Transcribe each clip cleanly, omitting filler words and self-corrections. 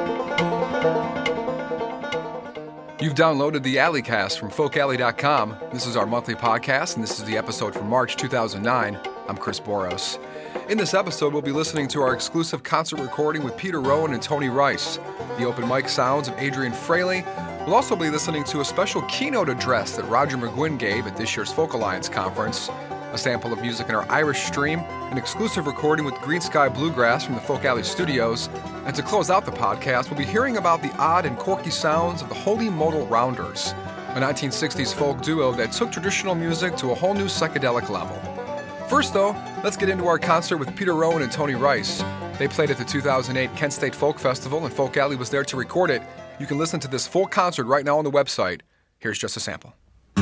You've downloaded the Alleycast from folkalley.com. This is our monthly podcast, and this is the episode from March 2009. I'm Chris Boros. In this episode, we'll be listening to our exclusive concert recording with Peter Rowan and Tony Rice, the open mic sounds of Adrian Fraley. We'll also be listening to a special keynote address that Roger McGuinn gave at this year's Folk Alliance conference, a sample of music in our Irish stream, an exclusive recording with Green Sky Bluegrass from the Folk Alley Studios, and to close out the podcast, we'll be hearing about the odd and quirky sounds of the Holy Modal Rounders, a 1960s folk duo that took traditional music to a whole new psychedelic level. First, though, let's get into our concert with Peter Rowan and Tony Rice. They played at the 2008 Kent State Folk Festival, and Folk Alley was there to record it. You can listen to this full concert right now on the website. Here's just a sample.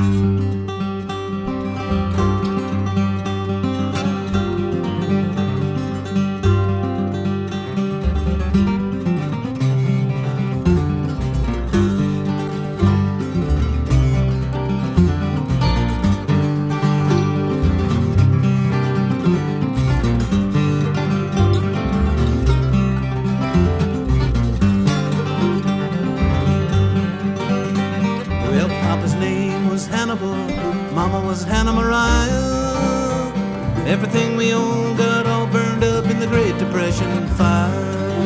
Everything we own got all burned up in the Great Depression fire.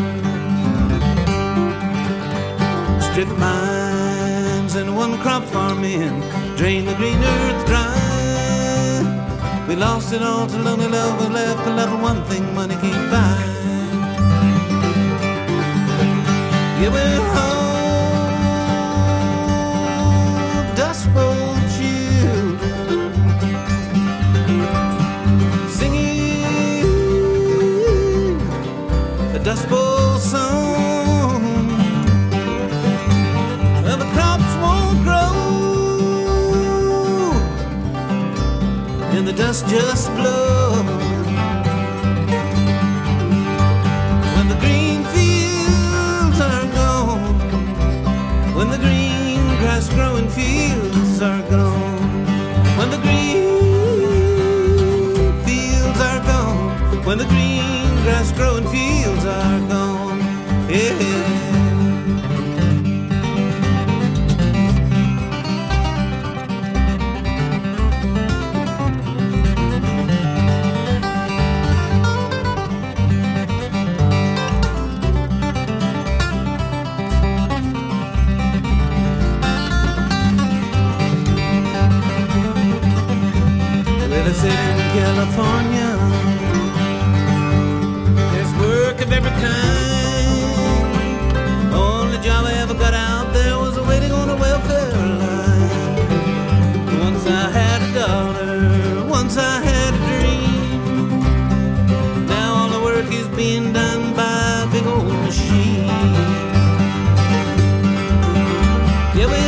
Strip mines and one crop farming, drain the green earth dry. We lost it all to lonely love and left to love one thing money can't buy. Yeah, we're home, Dust Bowl children, Dust Bowl song. Well, the crops won't grow, and the dust just blows. When the green fields are gone, when the green grass growing fields are gone, when the green fields are gone, when the green grass growing fields are gone, yeah. Well, I said in California, of every kind. Only job I ever got out there was waiting on a welfare line. Once I had a daughter, once I had a dream. Now all the work is being done by a big old machine. Yeah, we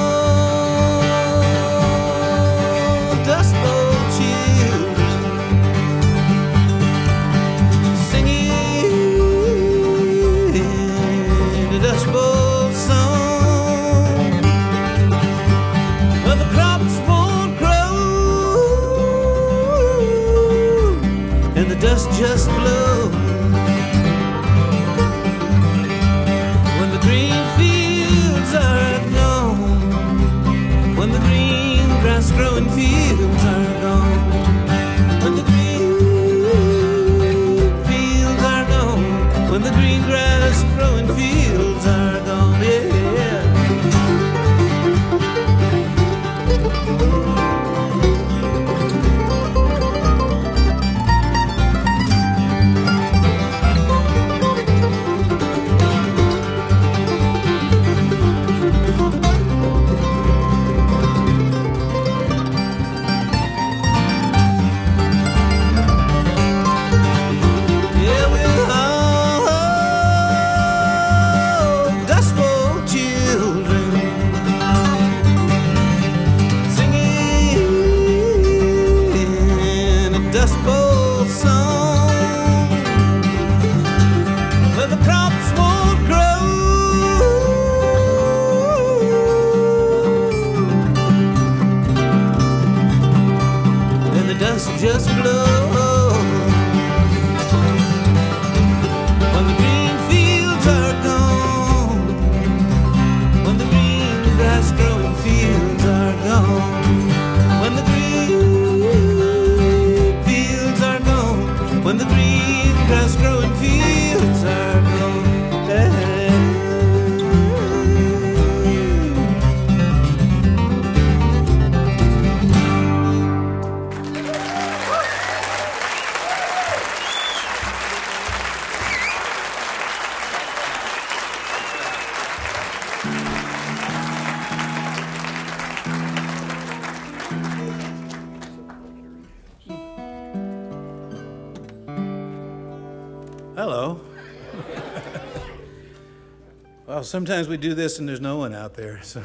all Dust Bowl children, Dust Bowl song. Well, the crops won't grow, and the dust just blows. When the green fields are gone, when the green grass growing fields are gone, when the green fields are gone, when the green grass growing fields are gone, yeah. Yeah, we're all Hello. Well, sometimes we do this and there's no one out there. So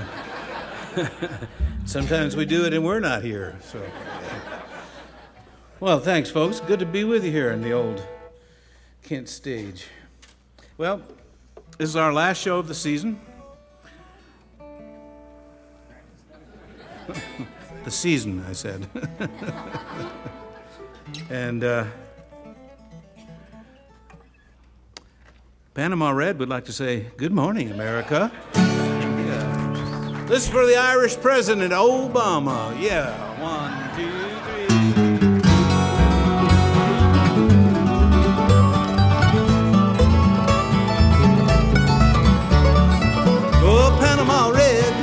sometimes we do it and we're not here. So, well, thanks, folks. Good to be with you here in the old Kent stage. Well, this is our last show of the season. The season, I said. And Panama Red would like to say, good morning, America. Yeah. This is for the Irish President, Obama. Yeah, 1, 2, 3. Oh, Panama Red,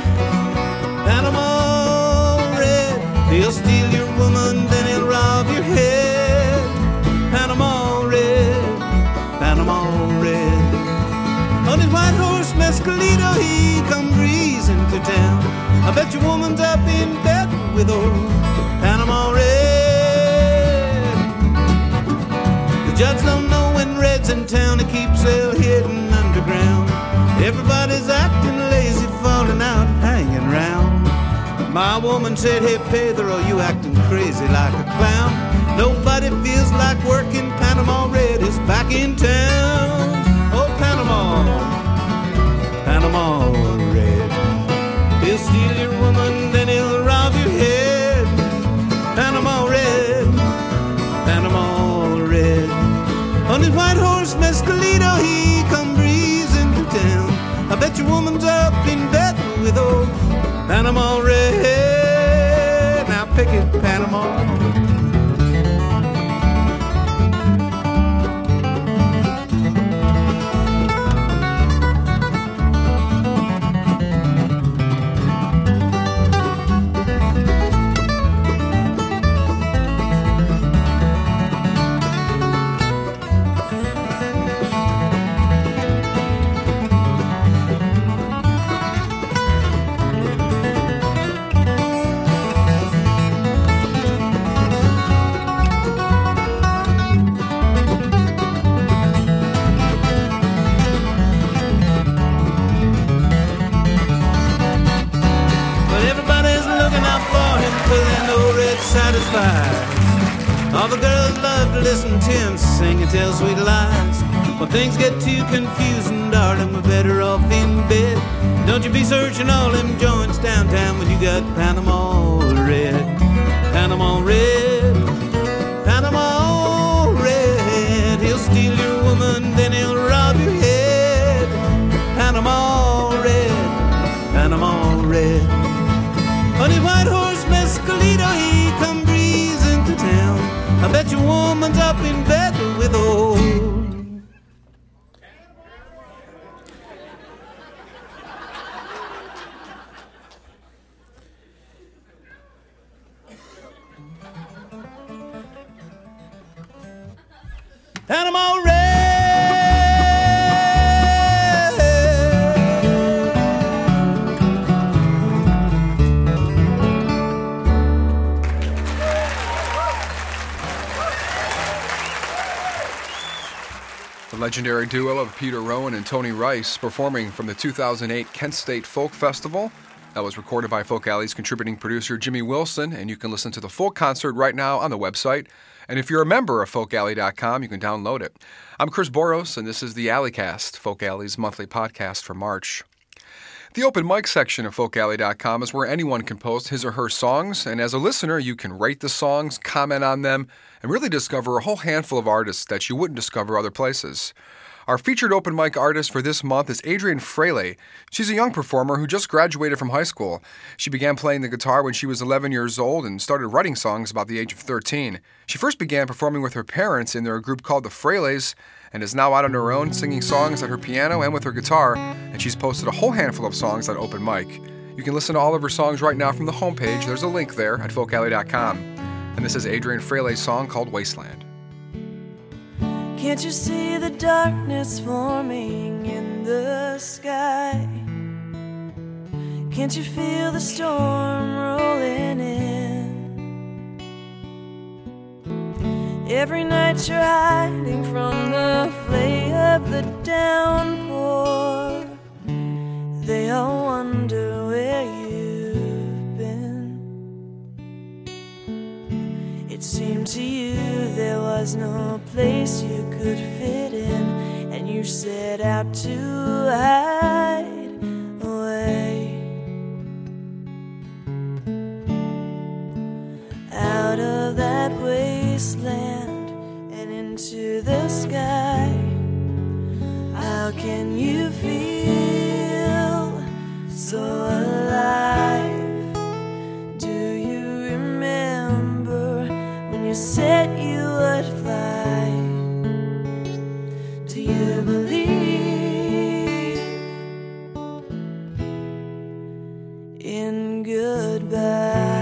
Panama Red. He'll steal your woman, then he'll rob your head. Panama Red, Panama Red. On his white horse, Mescalito, he come breezing to town. I bet your woman's up in bed with old Panama Red. The judge don't know when Red's in town. He keeps her hidden underground. Everybody's acting lazy, falling out, hanging round. My woman said, hey, Pedro, you acting crazy like a clown. Nobody feels like working. Panama Red is back in town. Oh, Panama, Panama Red. He'll steal your woman, then he'll rob your head. Panama Red, Panama Red. On his white horse, Mescalito, he come breezing to town. I bet your woman's up in bed with old Panama Red. Now pick it, Panama. All the girls love to listen to him sing and tell sweet lies. When things get too confusing, darling, we're better off in bed. Don't you be searching all them joints downtown when you got Panama Red. Panama Red, Panama Red. He'll steal your woman, then he'll rob your head. Panama Red, Panama Red. On his white horse, Mescalito, he come breezing to town. I bet your woman's up in bed with old. Panama Red. The legendary duo of Peter Rowan and Tony Rice performing from the 2008 Kent State Folk Festival. That was recorded by Folk Alley's contributing producer Jimmy Wilson, and you can listen to the full concert right now on the website. And if you're a member of FolkAlley.com, you can download it. I'm Chris Boros, and this is the Alleycast, Folk Alley's monthly podcast for March. The open mic section of FolkAlley.com is where anyone can post his or her songs, and as a listener, you can rate the songs, comment on them, and really discover a whole handful of artists that you wouldn't discover other places. Our featured open mic artist for this month is Adrienne Fraley. She's a young performer who just graduated from high school. She began playing the guitar when she was 11 years old and started writing songs about the age of 13. She first began performing with her parents in their group called the Fraleys, and is now out on her own singing songs on her piano and with her guitar, and she's posted a whole handful of songs on open mic. You can listen to all of her songs right now from the homepage. There's a link there at folkalley.com. And this is Adrienne Fraley's song called Wasteland. Can't you see the darkness forming in the sky? Can't you feel the storm rolling in? Every night you're hiding from the flare of the downpour. They all wonder where you've been. It seemed to you there was no place you could fit in, and you set out to hide away. Out of that wasteland and into the sky. How can you feel so alive? Do you remember when you said you would fly? Do you believe in goodbye?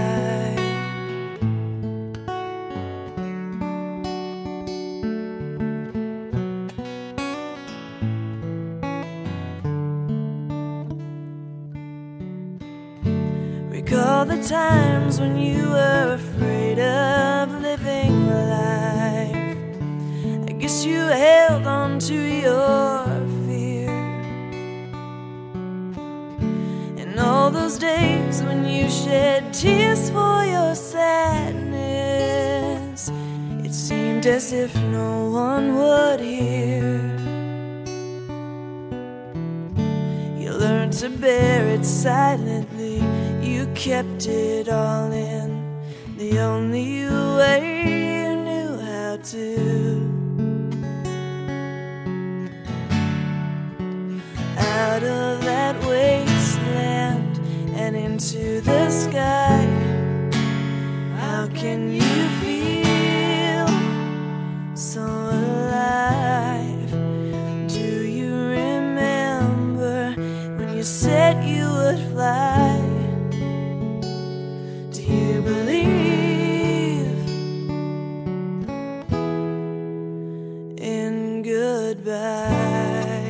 Recall the times when you were afraid of living life. I guess you held on to your fear. And all those days when you shed tears for your sadness, it seemed as if no one would hear. You learned to bear it silently. You kept it all in, the only way you knew how to. Out of that wasteland and into the sky. How can you feel so alive? Do you remember when you said you would fly? Do you believe in goodbye?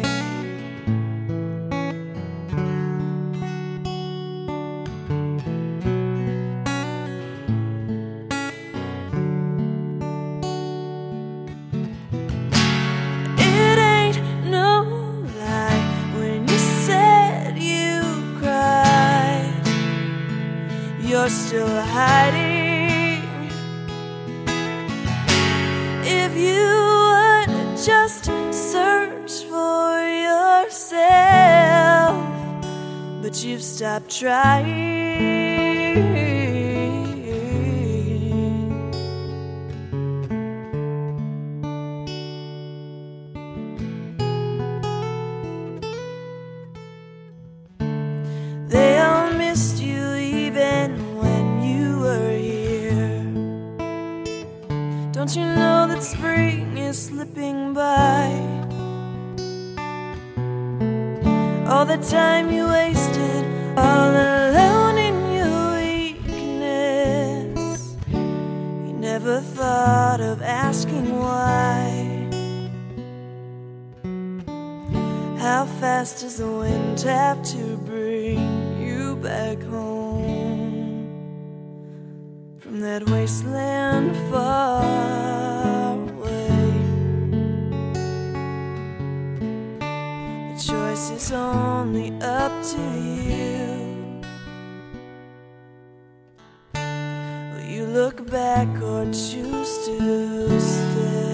It ain't no lie when you said you cried. You're still hiding. If you would just search for yourself, but you've stopped trying. They all missed you even when you were here. Don't you know that spring is slipping by? All the time you wasted all alone in your weakness. You never thought of asking why. How fast does the wind have to bring you back home from that wasteland far away? The choice is only up to you. Will you look back or choose to stay?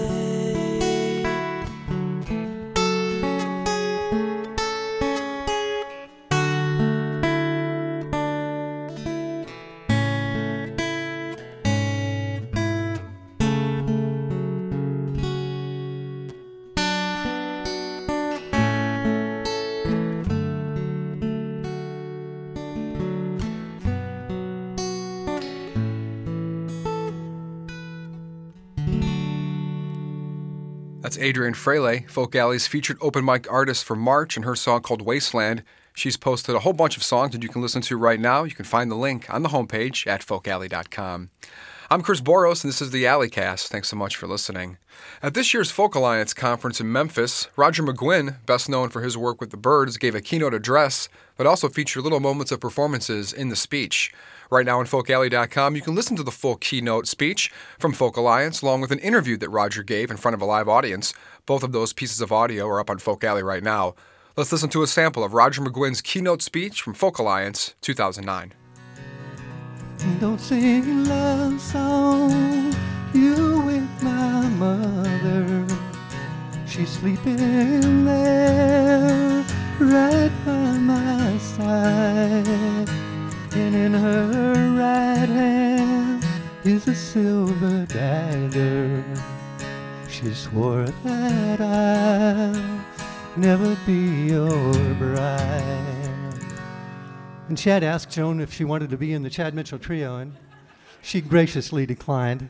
That's Adrienne Fraley, Folk Alley's featured open mic artist for March, and her song called Wasteland. She's posted a whole bunch of songs that you can listen to right now. You can find the link on the homepage at folkalley.com. I'm Chris Boros, and this is the Alleycast. Thanks so much for listening. At this year's Folk Alliance conference in Memphis, Roger McGuinn, best known for his work with the Byrds, gave a keynote address that also featured little moments of performances in the speech. Right now on FolkAlley.com, you can listen to the full keynote speech from Folk Alliance, along with an interview that Roger gave in front of a live audience. Both of those pieces of audio are up on Folk Alley right now. Let's listen to a sample of Roger McGuinn's keynote speech from Folk Alliance 2009. Don't sing a love song, you with my mother. She's sleeping there right by my side. And in her right hand is a silver dagger. She swore that I'll never be your bride. And Chad asked Joan if she wanted to be in the Chad Mitchell Trio, and she graciously declined.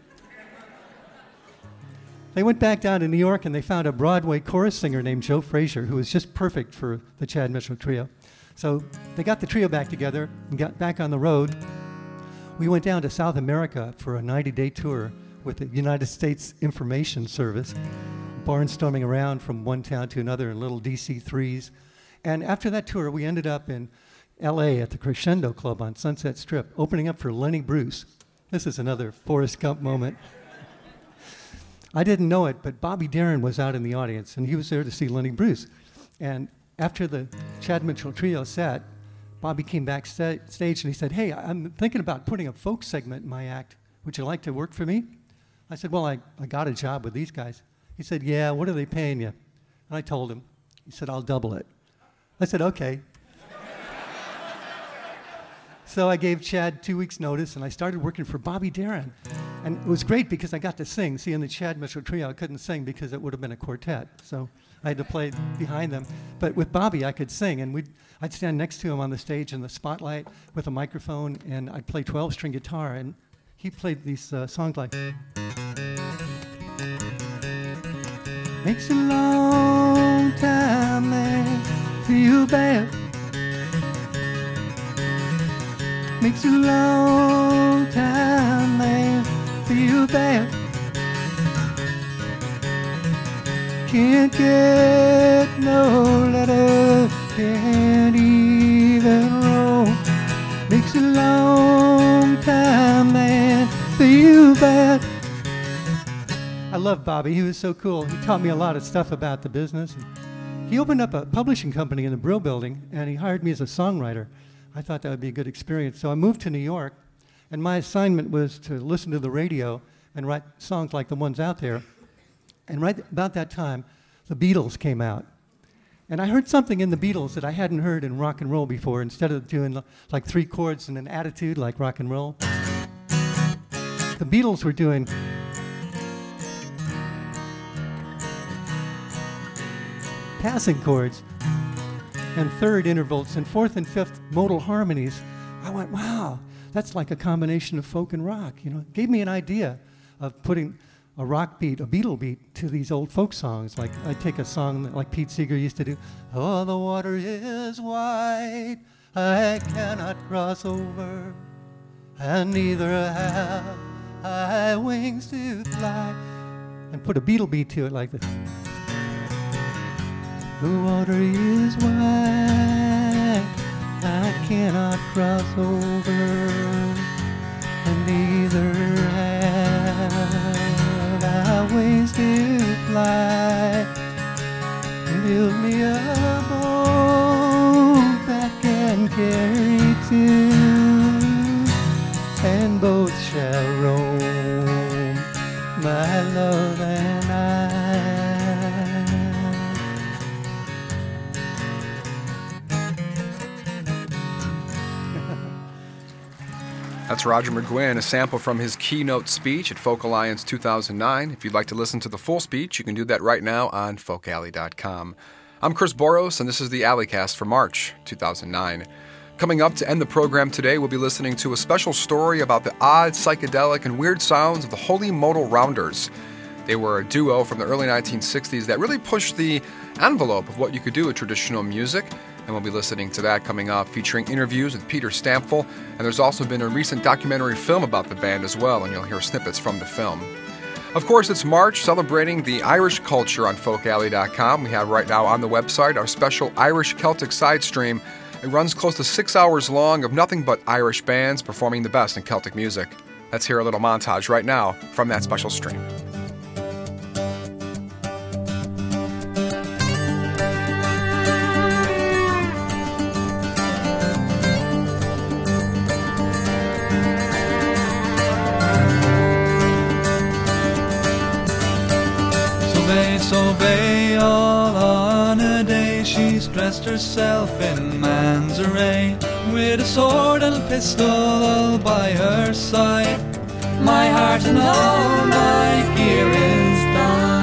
They went back down to New York and they found a Broadway chorus singer named Joe Frazier, who was just perfect for the Chad Mitchell Trio. So they got the trio back together and got back on the road. We went down to South America for a 90-day tour with the United States Information Service, barnstorming around from one town to another in little DC-3s. And after that tour, we ended up in L.A. at the Crescendo Club on Sunset Strip, opening up for Lenny Bruce. This is another Forrest Gump moment. I didn't know it, but Bobby Darin was out in the audience, and he was there to see Lenny Bruce. And after the Chad Mitchell Trio set, Bobby came backstage and he said, "Hey, I'm thinking about putting a folk segment in my act. Would you like to work for me?" I said, "Well, I got a job with these guys." He said, "Yeah, what are they paying you?" And I told him. He said, "I'll double it." I said, "Okay." So I gave Chad 2 weeks' notice, and I started working for Bobby Darin. And it was great because I got to sing. See, in the Chad Mitchell Trio, I couldn't sing because it would have been a quartet. So I had to play behind them. But with Bobby, I could sing, and I'd stand next to him on the stage in the spotlight with a microphone, and I'd play 12-string guitar, and he played these songs like... Makes a long time, man, feel bad. Makes a long time, man, feel bad. Can't get no letter, can't even roll. Makes a long time, man, feel bad. I love Bobby. He was so cool. He taught me a lot of stuff about the business. He opened up a publishing company in the Brill Building, and he hired me as a songwriter. I thought that would be a good experience. So I moved to New York, and my assignment was to listen to the radio and write songs like the ones out there. And right about that time, the Beatles came out. And I heard something in the Beatles that I hadn't heard in rock and roll before. Instead of doing like 3 chords and an attitude like rock and roll, the Beatles were doing passing chords and third intervals and fourth and fifth modal harmonies. I went, wow, that's like a combination of folk and rock. You know, it gave me an idea of putting a rock beat, a Beatle beat, to these old folk songs. Like I'd take a song like Pete Seeger used to do. Oh, the water is white, I cannot cross over, and neither have I wings to fly. And put a Beatle beat to it like this. The water is white, I cannot cross over, and neither have I wings to fly. Build me a boat that can carry 2, and both shall roam, my love and I. That's Roger McGuinn, a sample from his keynote speech at Folk Alliance 2009. If you'd like to listen to the full speech, you can do that right now on FolkAlley.com. I'm Chris Boros, and this is the Alleycast for March 2009. Coming up to end the program today, we'll be listening to a special story about the odd, psychedelic, and weird sounds of the Holy Modal Rounders. They were a duo from the early 1960s that really pushed the envelope of what you could do with traditional music, and we'll be listening to that coming up, featuring interviews with Peter Stampfel, and there's also been a recent documentary film about the band as well, and you'll hear snippets from the film. Of course, it's March, celebrating the Irish culture on folkalley.com. We have right now on the website our special Irish Celtic side stream. It runs close to 6 hours long of nothing but Irish bands performing the best in Celtic music. Let's hear a little montage right now from that special stream. Solveig, all on a day, she's dressed herself in man's array, with a sword and a pistol all by her side. My heart and all my gear is thine.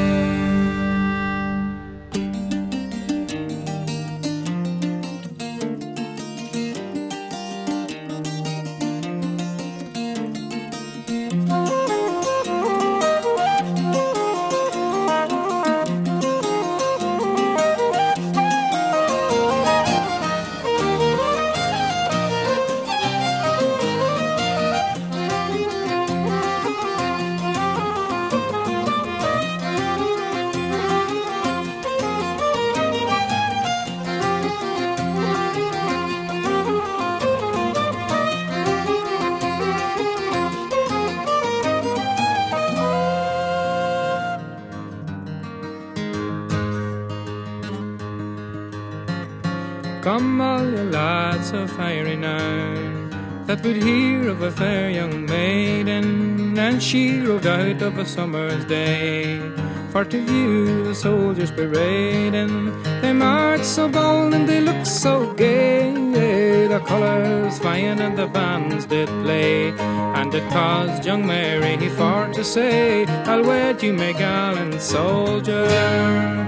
Come all you lads of high renown, that would hear of a fair young maiden, and she rode out of a summer's day, for to view the soldiers parading. They marched so bold and they looked so gay, the colours flying and the bands did play, and it caused young Mary for to say, I'll wed you, my gallant soldier.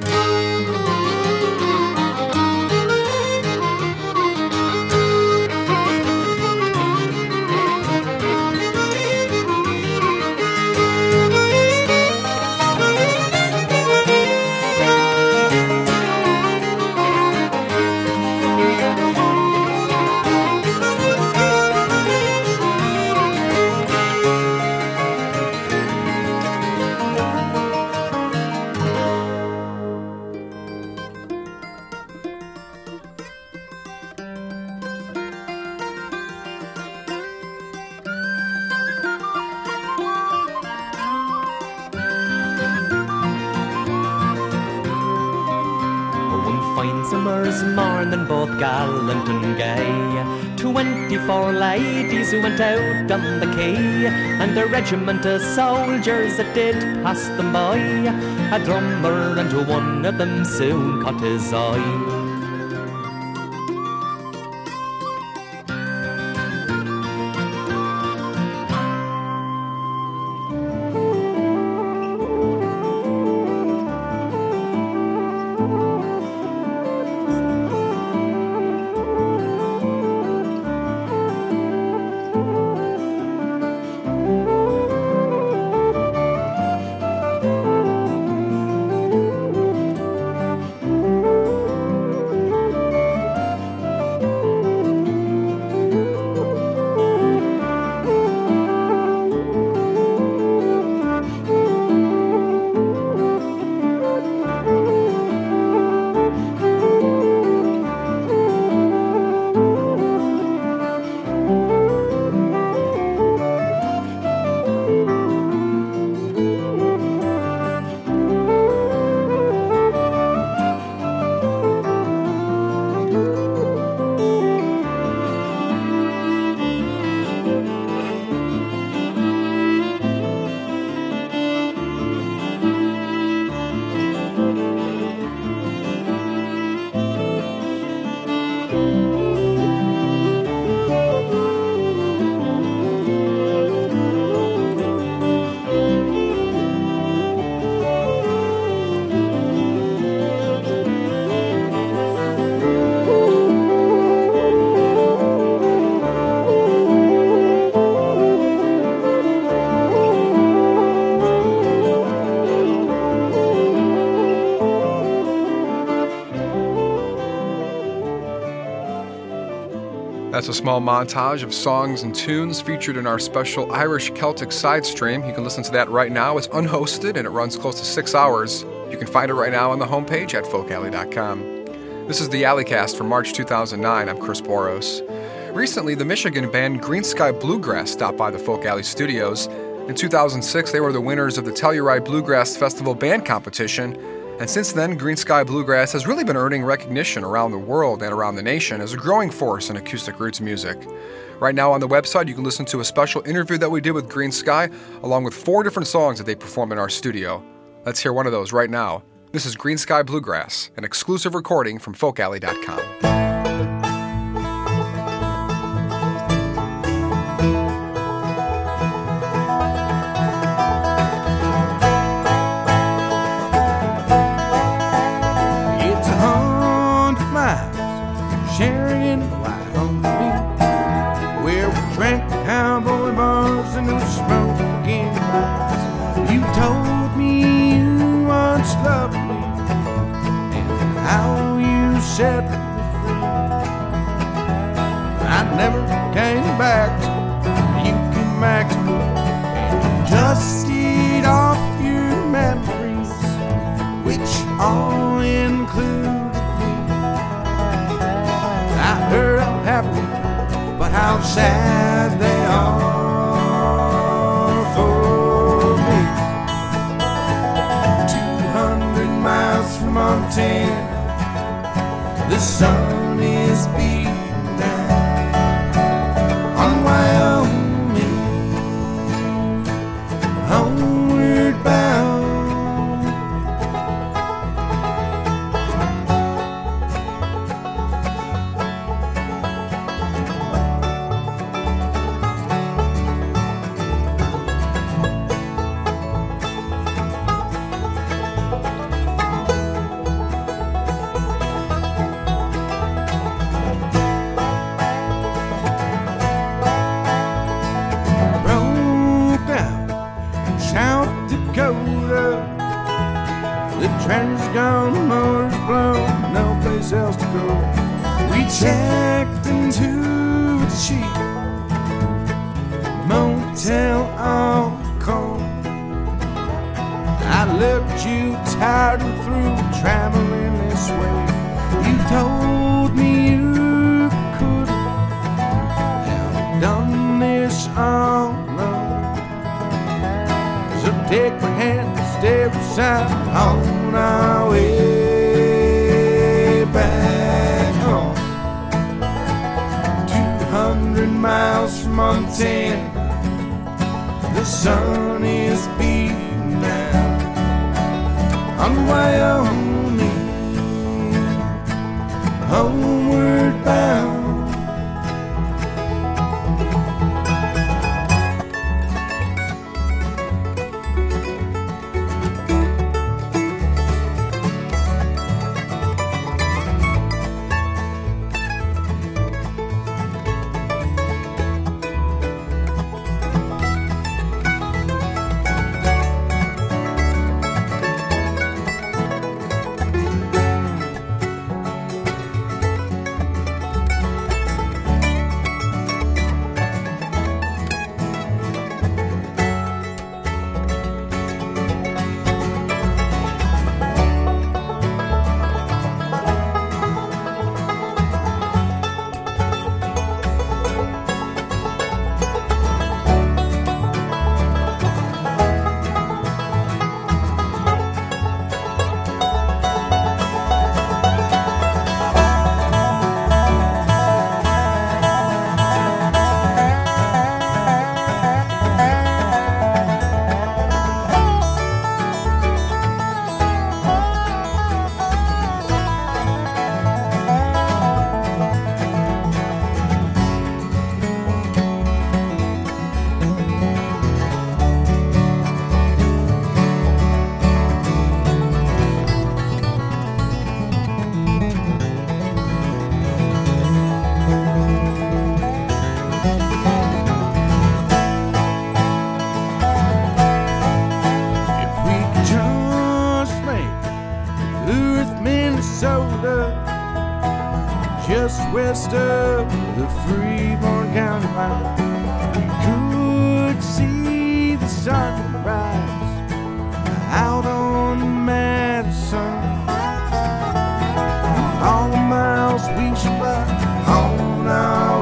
Morning both gallant and gay, 24 ladies who went out on the quay, and a regiment of soldiers that did pass them by. A drummer and one of them soon caught his eye. That's a small montage of songs and tunes featured in our special Irish Celtic side stream. You can listen to that right now. It's unhosted and it runs close to 6 hours. You can find it right now on the homepage at folkalley.com. This is the Alleycast for March 2009. I'm Chris Boros. Recently, the Michigan band Green Sky Bluegrass stopped by the Folk Alley studios. In 2006, they were the winners of the Telluride Bluegrass Festival Band Competition. And since then, Green Sky Bluegrass has really been earning recognition around the world and around the nation as a growing force in acoustic roots music. Right now on the website, you can listen to a special interview that we did with Green Sky, along with 4 different songs that they performed in our studio. Let's hear one of those right now. This is Green Sky Bluegrass, an exclusive recording from folkalley.com. Set me free. I never came back to you, came back to me, and you dusted off your memories, which all included me. I heard I'm happy, but how sad they are for me. 200 miles from Montana, the sun is beating down on Wyoming, homeward bound. Else to go. We checked into a cheap motel on the corner. I looked you tired and through traveling this way. You told me you could have done this alone. So take my hand, step aside on our way back home. 200 miles from Montana, the sun is beating down on Wyoming, homeward bound. just west of the Freeborn County line. Could see the sunrise out on Madison. All the miles we should fly on our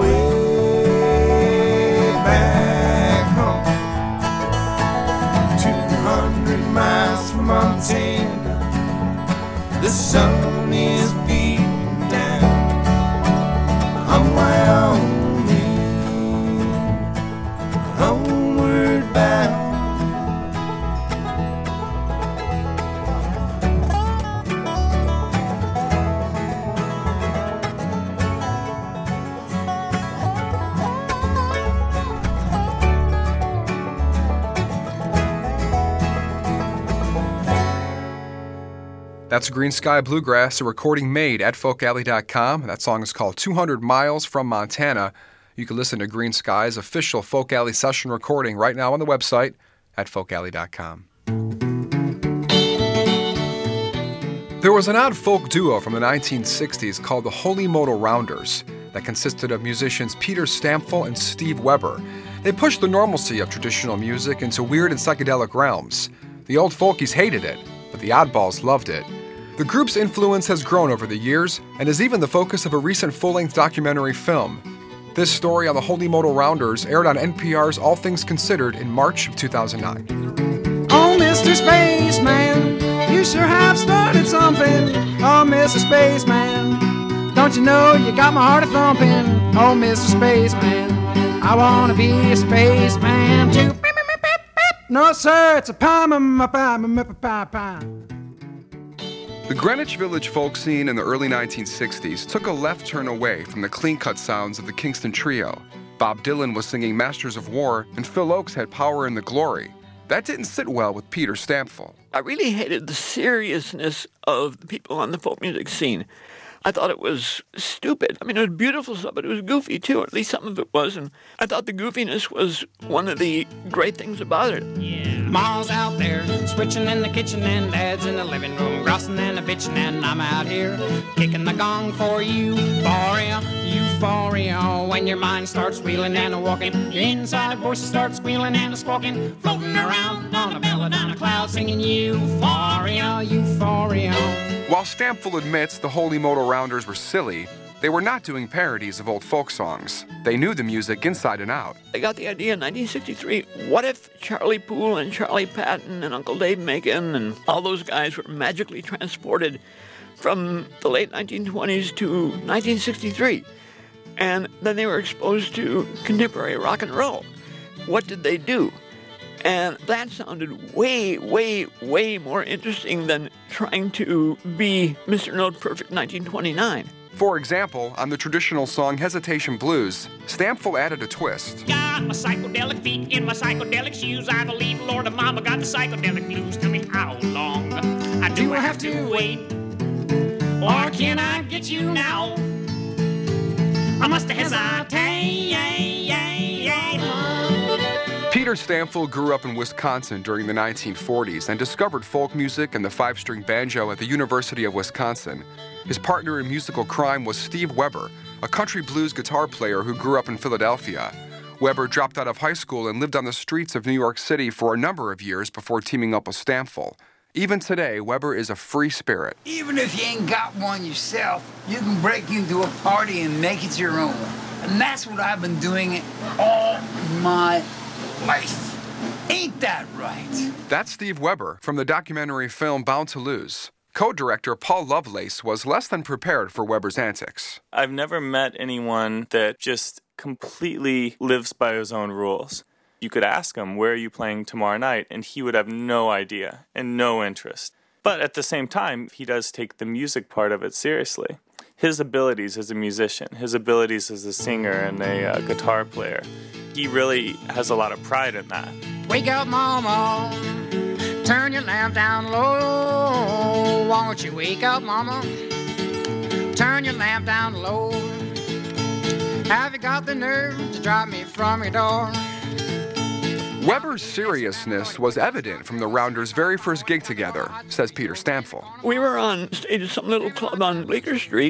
way back home. 200 miles from Montana, the sun is beating down on Wyoming, homeward bound. That's Green Sky Bluegrass, a recording made at folkalley.com. That song is called 200 Miles from Montana. You can listen to Green Sky's official Folk Alley session recording right now on the website at folkalley.com. There was an odd folk duo from the 1960s called the Holy Modal Rounders that consisted of musicians Peter Stampfel and Steve Weber. They pushed the normalcy of traditional music into weird and psychedelic realms. The old folkies hated it, but the oddballs loved it. The group's influence has grown over the years and is even the focus of a recent full-length documentary film. This story on the Holy Modal Rounders aired on NPR's All Things Considered in March of 2009. Oh, Mr. Spaceman, you sure have started something. Oh, Mr. Spaceman, don't you know you got my heart a-thumping. Oh, Mr. Spaceman, I want to be a spaceman too. No, sir, it's a pie. The Greenwich Village folk scene in the early 1960s took a left turn away from the clean-cut sounds of the Kingston Trio. Bob Dylan was singing Masters of War, and Phil Ochs had Power in the Glory. That didn't sit well with Peter Stampfel. I really hated the seriousness of the people on the folk music scene. I thought it was stupid. I mean, it was beautiful stuff, but it was goofy, too. At least some of it was. And I thought the goofiness was one of the great things about it. Yeah. Ma's out there, switching in the kitchen, and Dad's in the living room, grossing and a-bitching, and I'm out here, kicking the gong for euphoria, euphoria. When your mind starts wheeling and a-walking, your inside voices start squealing and a-squawking, floating around on a belladonna cloud, singing euphoria, euphoria. While Stampfel admits the Holy Modal Rounders were silly, they were not doing parodies of old folk songs. They knew the music inside and out. I got the idea in 1963, what if Charlie Poole and Charlie Patton and Uncle Dave Macon and all those guys were magically transported from the late 1920s to 1963? And then they were exposed to contemporary rock and roll. What did they do? And that sounded way, way, way more interesting than trying to be Mr. Note Perfect 1929. For example, on the traditional song Hesitation Blues, Stampfel added a twist. Got my psychedelic feet in my psychedelic shoes. I believe Lord and Mama got the psychedelic blues. Tell me how long do I have to wait? Or can I get you now? I must hesitate. Peter Stampfel grew up in Wisconsin during the 1940s and discovered folk music and the five-string banjo at the University of Wisconsin. His partner in musical crime was Steve Weber, a country blues guitar player who grew up in Philadelphia. Weber dropped out of high school and lived on the streets of New York City for a number of years before teaming up with Stampfel. Even today, Weber is a free spirit. Even if you ain't got one yourself, you can break into a party and make it your own. And that's what I've been doing all my life. Ain't that right? That's Steve Weber from the documentary film Bound to Lose. Co-director Paul Lovelace was less than prepared for Weber's antics. I've never met anyone that just completely lives by his own rules. You could ask him, where are you playing tomorrow night? And he would have no idea and no interest. But at the same time, he does take the music part of it seriously. His abilities as a musician, his abilities as a singer and a guitar player, he really has a lot of pride in that. Wake up, Mama. Turn your lamp down low. Won't you wake up, Mama? Turn your lamp down low. Have you got the nerve to drive me from your door? Weber's seriousness was evident from the Rounders' very first gig together, says Peter Stampfel. We were on stage at some little club on Bleecker Street,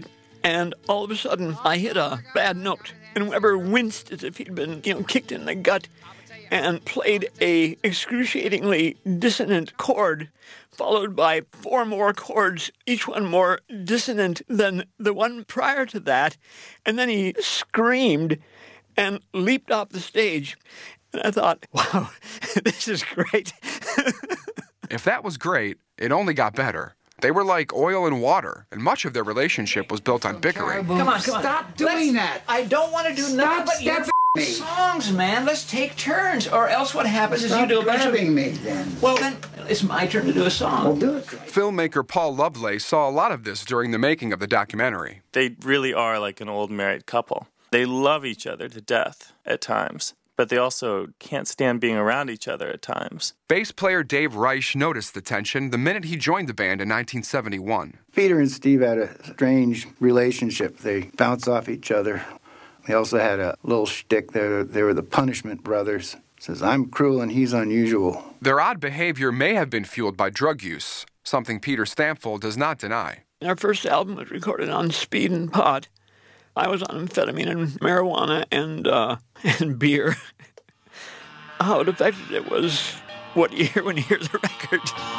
And all of a sudden, I hit a bad note. And Weber winced as if he'd been, kicked in the gut and played a excruciatingly dissonant chord, followed by 4 more chords, each one more dissonant than the one prior to that. And then he screamed and leaped off the stage. And I thought, wow, this is great. If that was great, it only got better. They were like oil and water, and much of their relationship was built on bickering. Come on. Stop doing that. I don't want to do nothing but your songs, man. Let's take turns, or else what happens is you do a bunch of... me, then. Well, then, it's my turn to do a song. We'll do it. Filmmaker Paul Lovelace saw a lot of this during the making of the documentary. They really are like an old married couple. They love each other to death at times, but they also can't stand being around each other at times. Bass player Dave Reich noticed the tension the minute he joined the band in 1971. Peter and Steve had a strange relationship. They bounced off each other. They also had a little shtick. They were the Punishment Brothers. Says, I'm cruel and he's unusual. Their odd behavior may have been fueled by drug use, something Peter Stampfel does not deny. Our first album was recorded on speed and pot. I was on amphetamine and marijuana and beer. How it affected it was what you hear when you hear the record.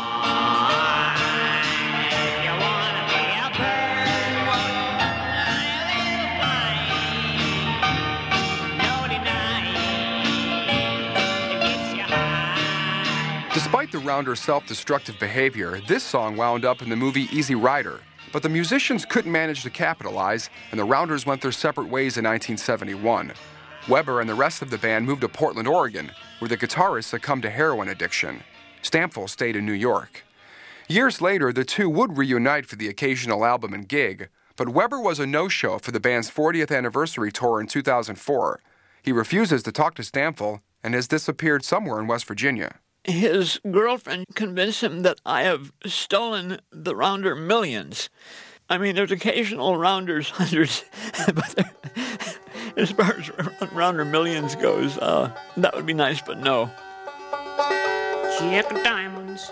Despite the Rounders' self-destructive behavior, this song wound up in the movie Easy Rider. But the musicians couldn't manage to capitalize, and the Rounders went their separate ways in 1971. Weber and the rest of the band moved to Portland, Oregon, where the guitarist succumbed to heroin addiction. Stampfel stayed in New York. Years later, the two would reunite for the occasional album and gig, but Weber was a no-show for the band's 40th anniversary tour in 2004. He refuses to talk to Stampfel and has disappeared somewhere in West Virginia. His girlfriend convinced him that I have stolen the Rounder millions. I mean, there's occasional Rounders hundreds, but as far as Rounder millions goes, that would be nice, but no. Check diamonds,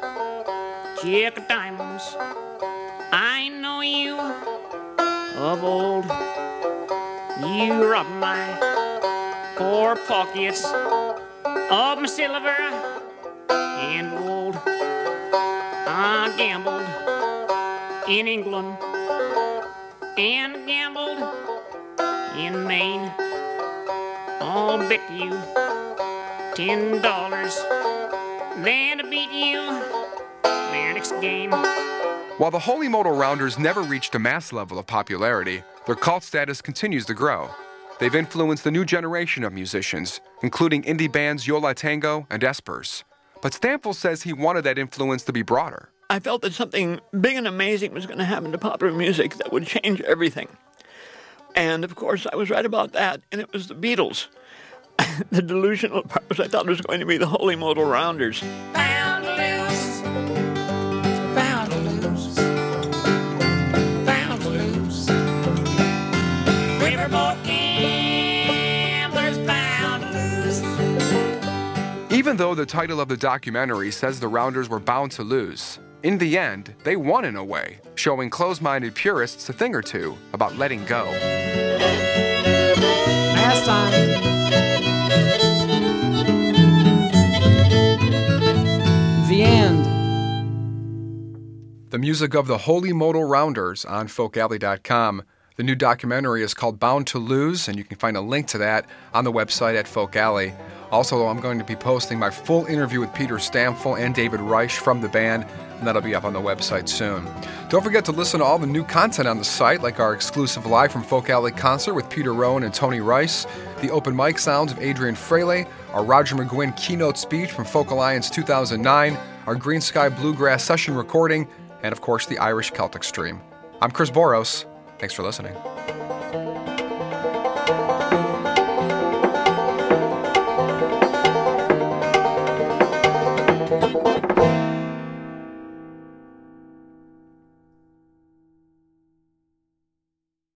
I know you of old. You robbed my poor pockets of my silver and gold. I gambled in England and gambled in Maine. I'll bet you $10 then to beat you their next game. While the Holy Modal Rounders never reached a mass level of popularity, their cult status continues to grow. They've influenced the new generation of musicians, including indie bands Yo La Tengo and Espers. But Stampfel says he wanted that influence to be broader. I felt that something big and amazing was going to happen to popular music that would change everything. And, of course, I was right about that, and it was the Beatles. The delusional part was I thought it was going to be the Holy Modal Rounders. Bound to lose, bound to lose, bound to lose. Riverboat gamblers bound to lose. Even though the title of the documentary says the Rounders were bound to lose, in the end, they won in a way, showing closed-minded purists a thing or two about letting go. Last time. The end. The music of the Holy Modal Rounders on FolkAlley.com. The new documentary is called Bound to Lose, and you can find a link to that on the website at Folk Alley. Also, I'm going to be posting my full interview with Peter Stampfel and David Reich from the band, and that'll be up on the website soon. Don't forget to listen to all the new content on the site, like our exclusive Live from Folk Alley concert with Peter Rowan and Tony Rice, the open mic sounds of Adrian Fraley, our Roger McGuinn keynote speech from Folk Alliance 2009, our Green Sky Bluegrass session recording, and of course the Irish Celtic stream. I'm Chris Boros. Thanks for listening.